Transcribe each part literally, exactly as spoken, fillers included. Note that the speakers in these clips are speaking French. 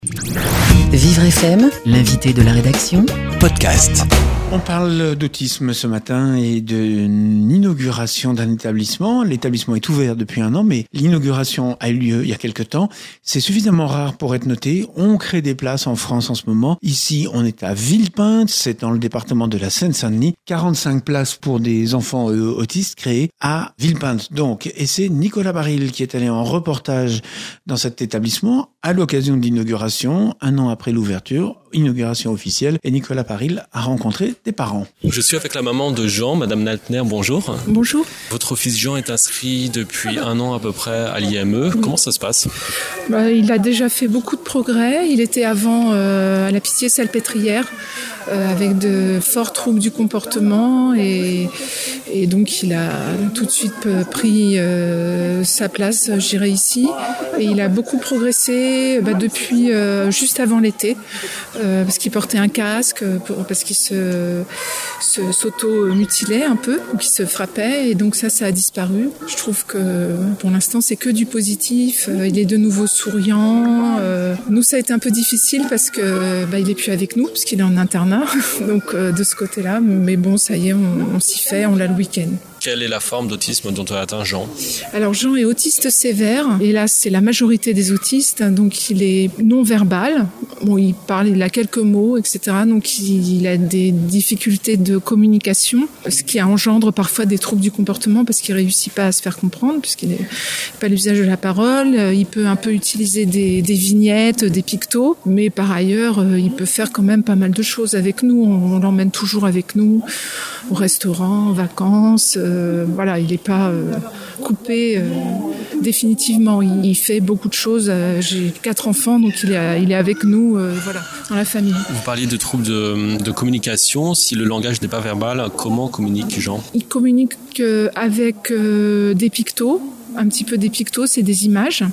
Vivre F M, l'invité de la rédaction, podcast. On parle d'autisme ce matin et de l'inauguration d'un établissement. L'établissement est ouvert depuis un an, mais l'inauguration a eu lieu il y a quelque temps. C'est suffisamment rare pour être noté. On crée des places en France en ce moment. Ici, on est à Villepinte, c'est dans le département de la Seine-Saint-Denis. quarante-cinq places pour des enfants euh, autistes créées à Villepinte. Donc, et c'est Nicolas Baril qui est allé en reportage dans cet établissement à l'occasion de l'inauguration, un an après l'ouverture, inauguration officielle. Et Nicolas Baril a rencontré des parents. Je suis avec la maman de Jean, Madame Naltner, bonjour. Bonjour. Votre fils Jean est inscrit depuis un an à peu près à l'I M E. Comment ça se passe ? Bah, il a déjà fait beaucoup de progrès. Il était avant euh, à la Pitié-Salpêtrière euh, avec de forts troubles du comportement et, et donc il a tout de suite pris euh, sa place, je dirais, ici. Et il a beaucoup progressé bah, depuis euh, juste avant l'été euh, parce qu'il portait un casque, pour, parce qu'il se, se, s'auto-mutilait un peu, donc il se frappait et donc ça, ça a disparu. Je trouve que pour l'instant, c'est que du positif. Il est de nouveau souriant. Euh, nous, ça a été un peu difficile parce que bah, il est plus avec nous, parce qu'il est en internat. Donc euh, de ce côté-là, mais bon, ça y est, on, on s'y fait, on l'a le week-end. Quelle est la forme d'autisme dont a atteint Jean ? Alors Jean est autiste sévère, et là c'est la majorité des autistes, donc il est non-verbal, bon, il parle, il a quelques mots, et cetera. Donc il, il a des difficultés de communication, ce qui engendre parfois des troubles du comportement parce qu'il réussit pas à se faire comprendre, puisqu'il n'a pas l'usage de la parole. Il peut un peu utiliser des, des vignettes, des pictos, mais par ailleurs il peut faire quand même pas mal de choses avec nous, on, on l'emmène toujours avec nous au restaurant, en vacances. Euh, voilà, il n'est pas euh, coupé euh, définitivement. Il, il fait beaucoup de choses. Euh, j'ai quatre enfants, donc il est, il est avec nous, euh, voilà, dans la famille. Vous parliez de troubles de, de communication. Si le langage n'est pas verbal, comment communique Jean ? Il communique euh, avec euh, des pictos. Un petit peu des pictos, c'est des images,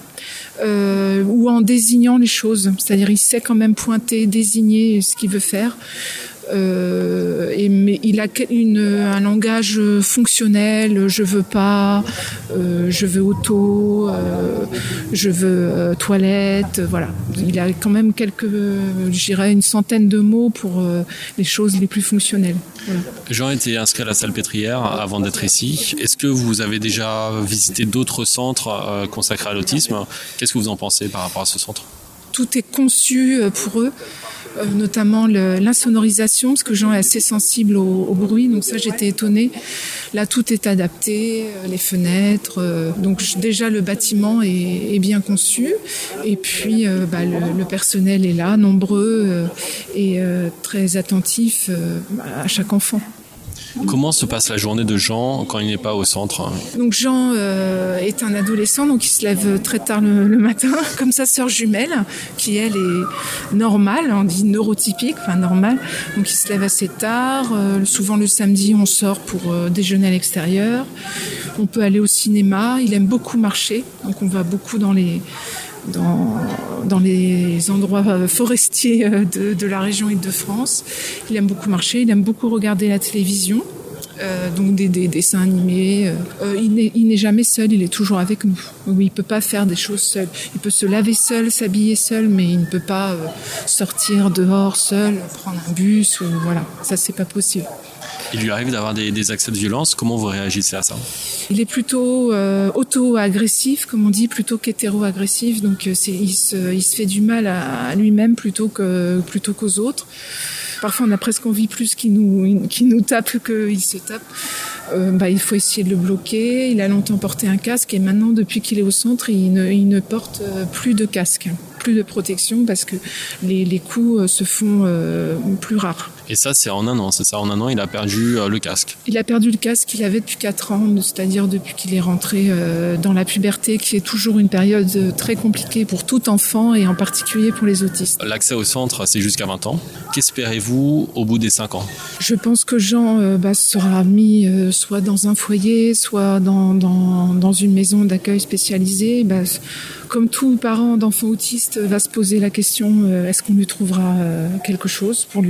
euh, ou en désignant les choses. C'est-à-dire, il sait quand même pointer, désigner ce qu'il veut faire. Euh, et, mais il a une, un langage fonctionnel, je veux pas, euh, je veux auto, euh, je veux euh, toilette, voilà. Il a quand même quelques, je dirais une centaine de mots pour euh, les choses les plus fonctionnelles. Voilà. Jean était inscrit à la Salpêtrière avant d'être ici. Est-ce que vous avez déjà visité d'autres centres euh, consacrés à l'autisme ? Qu'est-ce que vous en pensez par rapport à ce centre ? Tout est conçu pour eux. Euh, notamment le, l'insonorisation, parce que Jean est assez sensible au, au bruit, donc ça j'étais étonnée. Là tout est adapté, euh, les fenêtres, euh, donc déjà le bâtiment est, est bien conçu, et puis euh, bah, le, le personnel est là, nombreux euh, et euh, très attentif euh, à chaque enfant. Comment se passe la journée de Jean quand il n'est pas au centre ? Donc Jean euh, est un adolescent, donc il se lève très tard le, le matin, comme sa sœur jumelle, qui elle est normale, on dit neurotypique, enfin normale. Donc il se lève assez tard. Euh, souvent le samedi, on sort pour euh, déjeuner à l'extérieur. On peut aller au cinéma. Il aime beaucoup marcher, donc on va beaucoup dans les Dans, dans les endroits forestiers de, de la région Île-de-France. Il aime beaucoup marcher, il aime beaucoup regarder la télévision, euh, donc des, des dessins animés. Euh, il, n'est, il n'est jamais seul, il est toujours avec nous. Oui, il ne peut pas faire des choses seul. Il peut se laver seul, s'habiller seul, mais il ne peut pas euh, sortir dehors seul, prendre un bus, ou, voilà, ça c'est pas possible. Il lui arrive d'avoir des, des accès de violence. Comment vous réagissez à ça ? Il est plutôt euh, auto-agressif, comme on dit, plutôt qu'hétéro-agressif. Donc c'est, il, se, il se fait du mal à, à lui-même plutôt, que, plutôt qu'aux autres. Parfois, on a presque envie plus qu'il nous, qu'il nous tape qu'il se tape. Euh, bah, il faut essayer de le bloquer. Il a longtemps porté un casque et maintenant, depuis qu'il est au centre, il ne, il ne porte plus de casque, plus de protection parce que les, les coups se font euh, plus rares. Et ça, c'est en un an, c'est ça ? En un an, il a perdu euh, le casque. Il a perdu le casque qu'il avait depuis quatre ans, c'est-à-dire depuis qu'il est rentré euh, dans la puberté, qui est toujours une période très compliquée pour tout enfant et en particulier pour les autistes. L'accès au centre, c'est jusqu'à vingt ans. Qu'espérez-vous au bout des cinq ans ? Je pense que Jean euh, bah, sera mis euh, soit dans un foyer, soit dans, dans, dans une maison d'accueil spécialisée. Bah, comme tout parent d'enfant autiste va se poser la question, euh, est-ce qu'on lui trouvera euh, quelque chose pour lui, une place ?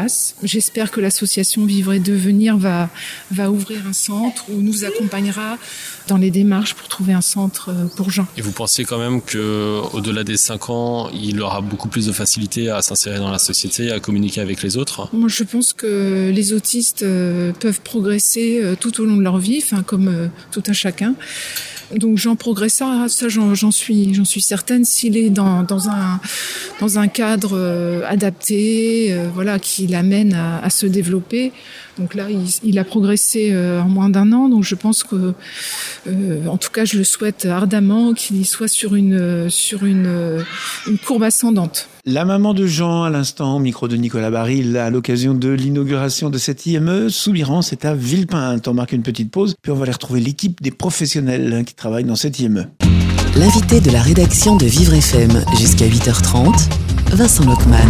place. J'espère que l'association Vivre et Devenir va, va ouvrir un centre où nous accompagnera dans les démarches pour trouver un centre pour Jean. Et vous pensez quand même qu'au-delà des cinq ans, il aura beaucoup plus de facilité à s'insérer dans la société, à communiquer avec les autres ? Moi, je pense que les autistes peuvent progresser tout au long de leur vie, enfin, comme tout un chacun. Donc Jean progressera, ça j'en, j'en suis, j'en suis certaine. S'il est dans, dans un dans un cadre euh, adapté, euh, voilà, qui l'amène à, à se développer. Donc là, il, il a progressé euh, en moins d'un an. Donc je pense que, euh, en tout cas, je le souhaite ardemment qu'il soit sur une sur une une courbe ascendante. La maman de Jean, à l'instant, au micro de Nicolas Baril, à l'occasion de l'inauguration de cette I M E, Soubirans, c'est à Villepinte. On marque une petite pause, puis on va aller retrouver l'équipe des professionnels qui travaillent dans cette I M E. L'invité de la rédaction de Vivre F M jusqu'à huit heures trente, Vincent Lockman.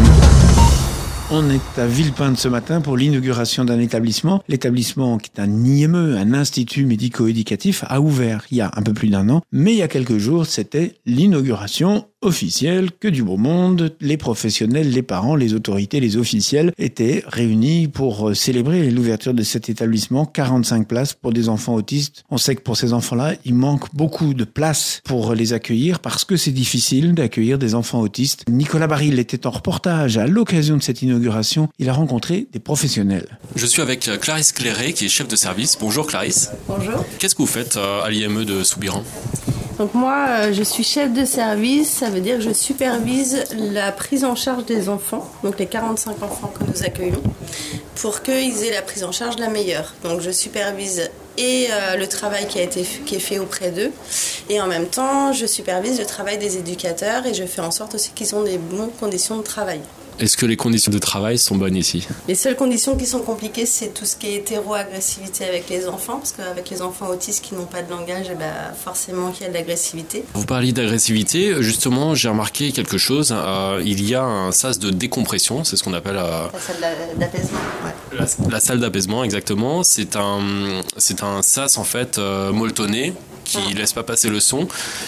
On est à Villepinte ce matin pour l'inauguration d'un établissement. L'établissement, qui est un I M E, un institut médico-éducatif, a ouvert il y a un peu plus d'un an. Mais il y a quelques jours, c'était l'inauguration officielle que du beau monde, les professionnels, les parents, les autorités, les officiels étaient réunis pour célébrer l'ouverture de cet établissement. quarante-cinq places pour des enfants autistes. On sait que pour ces enfants-là, il manque beaucoup de places pour les accueillir parce que c'est difficile d'accueillir des enfants autistes. Nicolas Baril était en reportage à l'occasion de cette inauguration. Il a rencontré des professionnels. Je suis avec Clarisse Clairet, qui est chef de service. Bonjour Clarisse. Bonjour. Qu'est-ce que vous faites à l'I M E de Soubirans ? Donc moi, je suis chef de service, ça veut dire que je supervise la prise en charge des enfants, donc les quarante-cinq enfants que nous accueillons, pour qu'ils aient la prise en charge la meilleure. Donc je supervise et euh, le travail qui a été qui est fait auprès d'eux, et en même temps, je supervise le travail des éducateurs et je fais en sorte aussi qu'ils ont des bonnes conditions de travail. Est-ce que les conditions de travail sont bonnes ici ? Les seules conditions qui sont compliquées, c'est tout ce qui est hétéro-agressivité avec les enfants, parce qu'avec les enfants autistes qui n'ont pas de langage, eh ben, forcément qu'il y a de l'agressivité. Vous parliez d'agressivité, justement, j'ai remarqué quelque chose. Euh, il y a un sas de décompression, c'est ce qu'on appelle... Euh, la salle d'apaisement, ouais. La, la salle d'apaisement, exactement. C'est un, c'est un sas, en fait, euh, molletonné, qui ne laisse pas passer le son.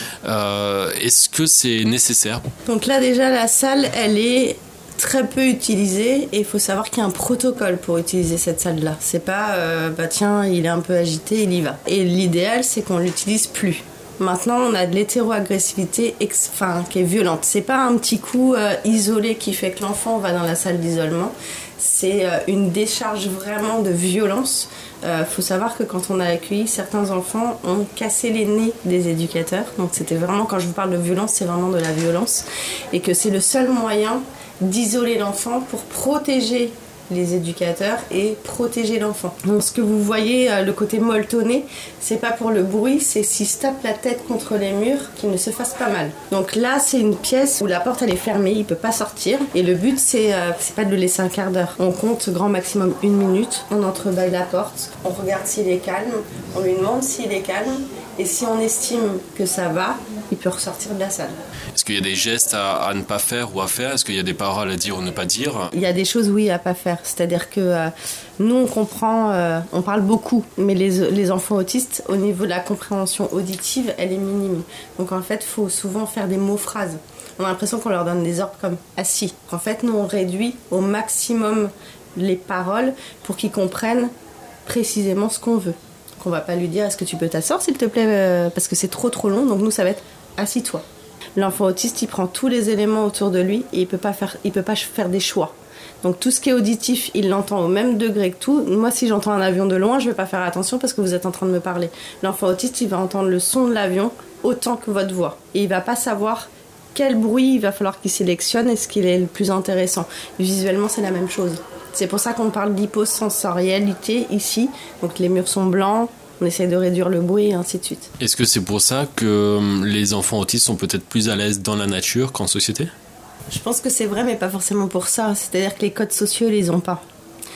Euh, est-ce que c'est nécessaire ? Donc là, déjà, la salle, elle est... très peu utilisé, et il faut savoir qu'il y a un protocole pour utiliser cette salle-là. C'est pas euh, bah tiens, il est un peu agité, il y va. Et l'idéal, c'est qu'on l'utilise plus. Maintenant, on a de l'hétéro-agressivité ex- enfin, qui est violente. C'est pas un petit coup euh, isolé qui fait que l'enfant va dans la salle d'isolement. C'est euh, une décharge vraiment de violence. Il euh, faut savoir que quand on a accueilli, certains enfants ont cassé les nez des éducateurs. Donc c'était vraiment, quand je vous parle de violence, c'est vraiment de la violence. Et que c'est le seul moyen d'isoler l'enfant pour protéger les éducateurs et protéger l'enfant. Donc ce que vous voyez, le côté molletonné, c'est pas pour le bruit, c'est s'il se tape la tête contre les murs, qu'il ne se fasse pas mal. Donc là, c'est une pièce où la porte elle est fermée, il peut pas sortir, et le but c'est, euh, c'est pas de le laisser un quart d'heure. On compte grand maximum une minute, on entrebâille la porte, on regarde s'il est calme, on lui demande s'il est calme, et si on estime que ça va, il peut ressortir de la salle. Est-ce qu'il y a des gestes à, à ne pas faire ou à faire ? Est-ce qu'il y a des paroles à dire ou ne pas dire ? Il y a des choses, oui, à pas faire. C'est-à-dire que euh, nous, on comprend, euh, on parle beaucoup, mais les, les enfants autistes, au niveau de la compréhension auditive, elle est minime. Donc en fait, il faut souvent faire des mots-phrases. On a l'impression qu'on leur donne des ordres comme « assis ». En fait, nous, on réduit au maximum les paroles pour qu'ils comprennent précisément ce qu'on veut. Donc on va pas lui dire « est-ce que tu peux t'asseoir, s'il te plaît euh, ?» parce que c'est trop trop long. Donc nous, ça va être « assis-toi ». L'enfant autiste, il prend tous les éléments autour de lui et il peut pas faire, il peut pas faire des choix. Donc tout ce qui est auditif, il l'entend au même degré que tout. Moi, si j'entends un avion de loin, je vais pas faire attention parce que vous êtes en train de me parler. L'enfant autiste, il va entendre le son de l'avion autant que votre voix. Et il va pas savoir quel bruit il va falloir qu'il sélectionne et ce qui est le plus intéressant. Visuellement, c'est la même chose. C'est pour ça qu'on parle d'hyposensorialité ici. Donc les murs sont blancs. On essaie de réduire le bruit et ainsi de suite. Est-ce que c'est pour ça que les enfants autistes sont peut-être plus à l'aise dans la nature qu'en société ? Je pense que c'est vrai, mais pas forcément pour ça. C'est-à-dire que les codes sociaux, ils les ont pas.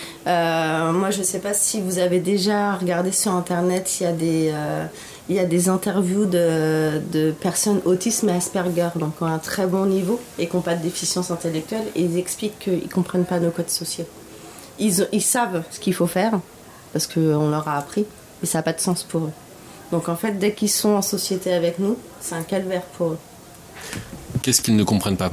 Euh, moi, je ne sais pas si vous avez déjà regardé sur Internet, il y a des, euh, il y a des interviews de, de personnes autistes mais Asperger, donc qui ont un très bon niveau et qui n'ont pas de déficience intellectuelle, et ils expliquent qu'ils ne comprennent pas nos codes sociaux. Ils, ils savent ce qu'il faut faire, parce qu'on leur a appris, mais ça n'a pas de sens pour eux. Donc en fait, dès qu'ils sont en société avec nous, c'est un calvaire pour eux. Qu'est-ce qu'ils ne comprennent pas, par exemple ?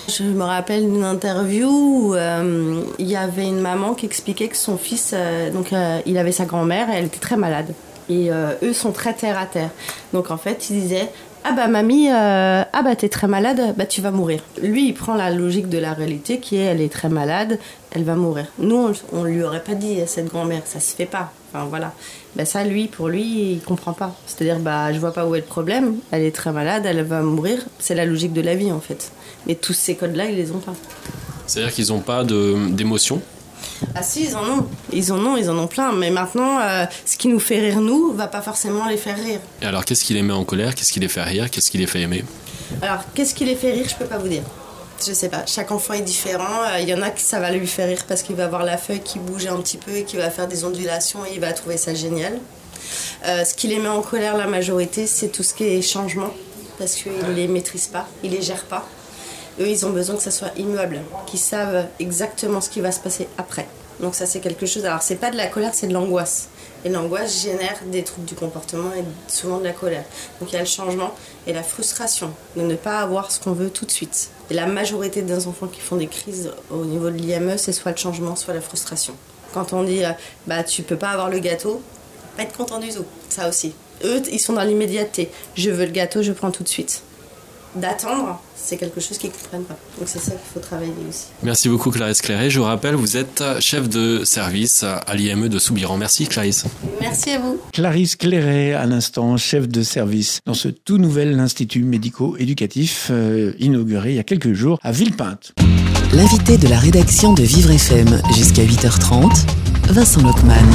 Je me rappelle d'une interview où euh, il y avait une maman qui expliquait que son fils, euh, donc euh, il avait sa grand-mère et elle était très malade. Et euh, eux sont très terre à terre. Donc en fait, il disait ah bah mamie, euh, ah bah t'es très malade, bah tu vas mourir. Lui, il prend la logique de la réalité qui est elle est très malade, elle va mourir. Nous, on, on lui aurait pas dit à cette grand-mère, ça se fait pas. Enfin voilà. Bah ça, lui, pour lui, il comprend pas. C'est-à-dire bah je vois pas où est le problème. Elle est très malade, elle va mourir. C'est la logique de la vie en fait. Mais tous ces codes-là, ils les ont pas. C'est-à-dire qu'ils n'ont pas de, d'émotion ? Ah si, ils en ont. Ils en ont, ils en ont plein. Mais maintenant, euh, ce qui nous fait rire, nous, va pas forcément les faire rire. Et alors, qu'est-ce qui les met en colère ? Qu'est-ce qui les fait rire ? Qu'est-ce qui les fait aimer ? Alors, qu'est-ce qui les fait rire ? Je peux pas vous dire. Je sais pas. Chaque enfant est différent. Il y en a qui ça va lui faire rire parce qu'il va voir la feuille qui bouge un petit peu et qui va faire des ondulations et il va trouver ça génial. Euh, ce qui les met en colère, la majorité, c'est tout ce qui est changement. Parce qu'ils les maîtrisent pas, ils les gèrent pas. Eux, ils ont besoin que ça soit immuable, qu'ils savent exactement ce qui va se passer après. Donc ça, c'est quelque chose... Alors, c'est pas de la colère, c'est de l'angoisse. Et l'angoisse génère des troubles du comportement et souvent de la colère. Donc il y a le changement et la frustration de ne pas avoir ce qu'on veut tout de suite. Et la majorité des enfants qui font des crises au niveau de l'I M E, c'est soit le changement, soit la frustration. Quand on dit « bah tu peux pas avoir le gâteau », pas être content du tout, ça aussi. Eux, ils sont dans l'immédiateté. Je veux le gâteau, je prends tout de suite. D'attendre, c'est quelque chose qu'ils ne comprennent pas. Donc c'est ça qu'il faut travailler aussi. Merci beaucoup Clarisse Clairet. Je vous rappelle, vous êtes chef de service à l'I M E de Soubiran. Merci Clarisse. Merci à vous. Clarisse Clairet, à l'instant, chef de service dans ce tout nouvel institut médico-éducatif euh, inauguré il y a quelques jours à Villepinte. L'invité de la rédaction de Vivre F M jusqu'à huit heures trente, Vincent Lockman.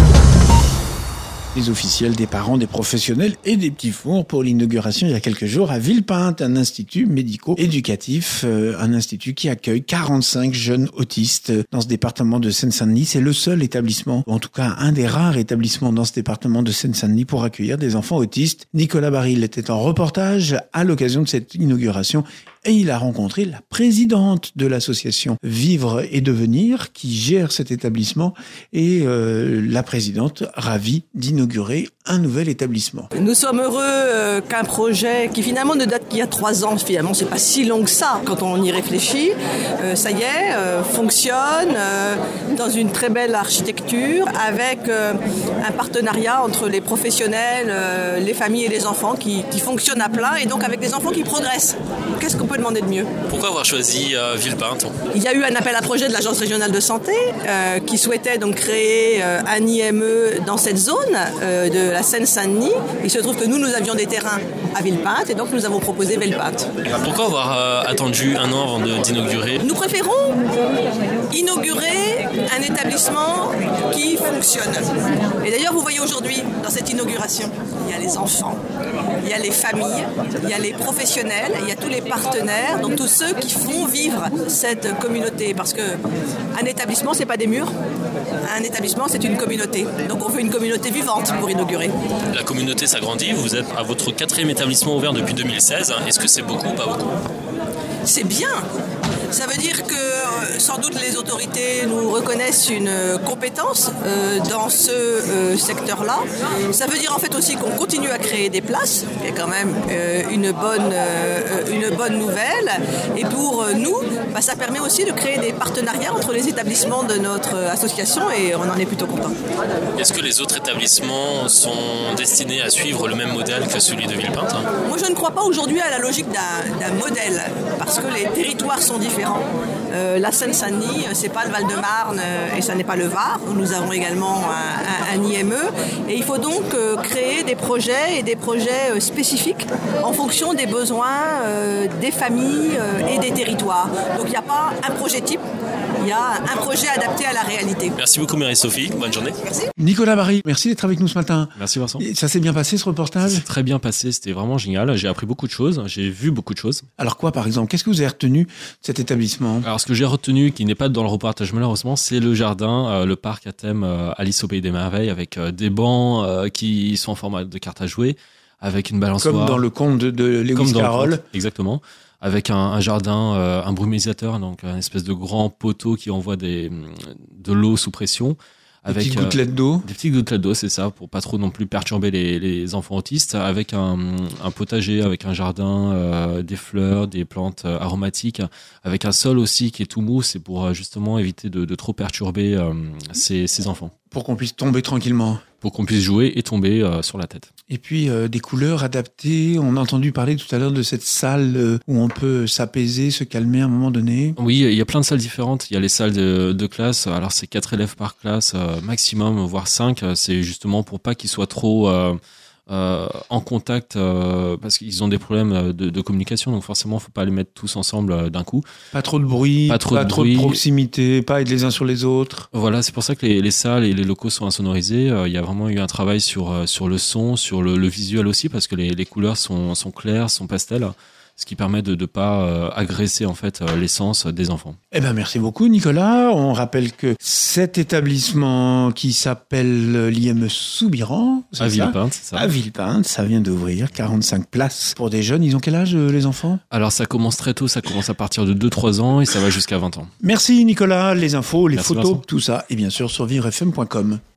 Les officiels, des parents, des professionnels et des petits fours pour l'inauguration il y a quelques jours à Villepinte, un institut médico-éducatif, euh, un institut qui accueille quarante-cinq jeunes autistes dans ce département de Seine-Saint-Denis. C'est le seul établissement, ou en tout cas un des rares établissements dans ce département de Seine-Saint-Denis pour accueillir des enfants autistes. Nicolas Baril était en reportage à l'occasion de cette inauguration et il a rencontré la présidente de l'association Vivre et Devenir qui gère cet établissement et euh, la présidente ravie d'inaugurer un nouvel établissement. Nous sommes heureux euh, qu'un projet qui finalement ne date qu'il y a trois ans, finalement c'est pas si long que ça quand on y réfléchit, euh, ça y est, euh, fonctionne euh, dans une très belle architecture avec euh, un partenariat entre les professionnels, euh, les familles et les enfants qui, qui fonctionnent à plein et donc avec des enfants qui progressent. Qu'est-ce qu'on peut demander de mieux ? Pourquoi avoir choisi euh, Villepinte ? Il y a eu un appel à projet de l'Agence régionale de santé euh, qui souhaitait donc créer euh, un I M E dans cette zone euh, de la Seine-Saint-Denis. Il se trouve que nous, nous avions des terrains à Villepinte et donc nous avons proposé Villepinte. Pourquoi avoir euh, attendu un an avant de, d'inaugurer ? Nous préférons inaugurer un établissement qui fonctionne. Et d'ailleurs, vous voyez aujourd'hui, dans cette inauguration, il y a les enfants, il y a les familles, il y a les professionnels, il y a tous les partenaires, donc tous ceux qui font vivre cette communauté. Parce qu'un établissement, c'est pas des murs. Un établissement, c'est une communauté. Donc on veut une communauté vivante pour inaugurer. La communauté s'agrandit, vous êtes à votre quatrième établissement ouvert depuis deux mille seize. Est-ce que c'est beaucoup ou pas beaucoup ? C'est bien. Ça veut dire que euh, sans doute les autorités nous reconnaissent une euh, compétence euh, dans ce euh, secteur-là. Ça veut dire en fait aussi qu'on continue à créer des places, qui est quand même euh, une, bonne, euh, une bonne nouvelle. Et pour euh, nous, bah, ça permet aussi de créer des partenariats entre les établissements de notre association et on en est plutôt content. Est-ce que les autres établissements sont destinés à suivre le même modèle que celui de Villepinte ? Moi, je ne crois pas aujourd'hui à la logique d'un, d'un modèle, parce que les territoires sont différents. Euh, la Seine-Saint-Denis, c'est pas le Val-de-Marne euh, et ça n'est pas le Var. Nous avons également un, un, un I M E et il faut donc euh, créer des projets et des projets euh, spécifiques en fonction des besoins euh, des familles euh, et des territoires. Donc il n'y a pas un projet type, il y a un projet adapté à la réalité. Merci beaucoup Marie-Sophie, bonne journée. Merci. Nicolas Baril, merci d'être avec nous ce matin. Merci Vincent. Et ça s'est bien passé ce reportage ? C'est très bien passé, c'était vraiment génial. J'ai appris beaucoup de choses, j'ai vu beaucoup de choses. Alors quoi par exemple ? Qu'est-ce que vous avez retenu de cet établissement ? Alors ce que j'ai retenu, qui n'est pas dans le reportage malheureusement, c'est le jardin, euh, le parc à thème euh, Alice au Pays des Merveilles, avec euh, des bancs euh, qui sont en format de carte à jouer, avec une balançoire. Comme dans le conte de, de Lewis Carroll. Exactement. Avec un, un jardin, euh, un brumisateur, donc un espèce de grand poteau qui envoie des, de l'eau sous pression, avec des petites gouttelettes d'eau. Euh, des petites gouttelettes d'eau, c'est ça, pour pas trop non plus perturber les, les enfants autistes, avec un, un potager, avec un jardin, euh, des fleurs, des plantes euh, aromatiques, avec un sol aussi qui est tout mou, c'est pour euh, justement éviter de, de trop perturber euh, ces, ces enfants. Pour qu'on puisse tomber tranquillement. Pour qu'on puisse jouer et tomber euh, sur la tête. Et puis euh, des couleurs adaptées. On a entendu parler tout à l'heure de cette salle euh, où on peut s'apaiser, se calmer à un moment donné. Oui, il y a plein de salles différentes. Il y a les salles de, de classe. Alors c'est quatre élèves par classe euh, maximum, voire cinq. C'est justement pour pas qu'ils soient trop euh, euh, en contact euh, parce qu'ils ont des problèmes de, de communication. Donc forcément, faut pas les mettre tous ensemble euh, d'un coup. Pas trop de bruit, pas trop, pas de, trop bruit. de proximité, pas être les uns sur les autres. Voilà, c'est pour ça que les, les salles et les locaux sont insonorisés. Euh, il y a vraiment eu un travail sur euh, sur le son, sur le, le visuel aussi, parce que les, les couleurs sont sont claires, sont pastels, ce qui permet de ne pas euh, agresser en fait euh, l'essence des enfants. Eh ben merci beaucoup Nicolas. On rappelle que cet établissement qui s'appelle l'I M E Soubiran, à Villepinte, c'est ça. À Villepinte, ça vient d'ouvrir quarante-cinq places pour des jeunes. Ils ont quel âge les enfants ? Alors ça commence très tôt, ça commence à partir de deux trois ans et ça va jusqu'à vingt ans. Merci Nicolas, les infos, les Merci photos, Vincent. tout ça et bien sûr sur vivre f m point com.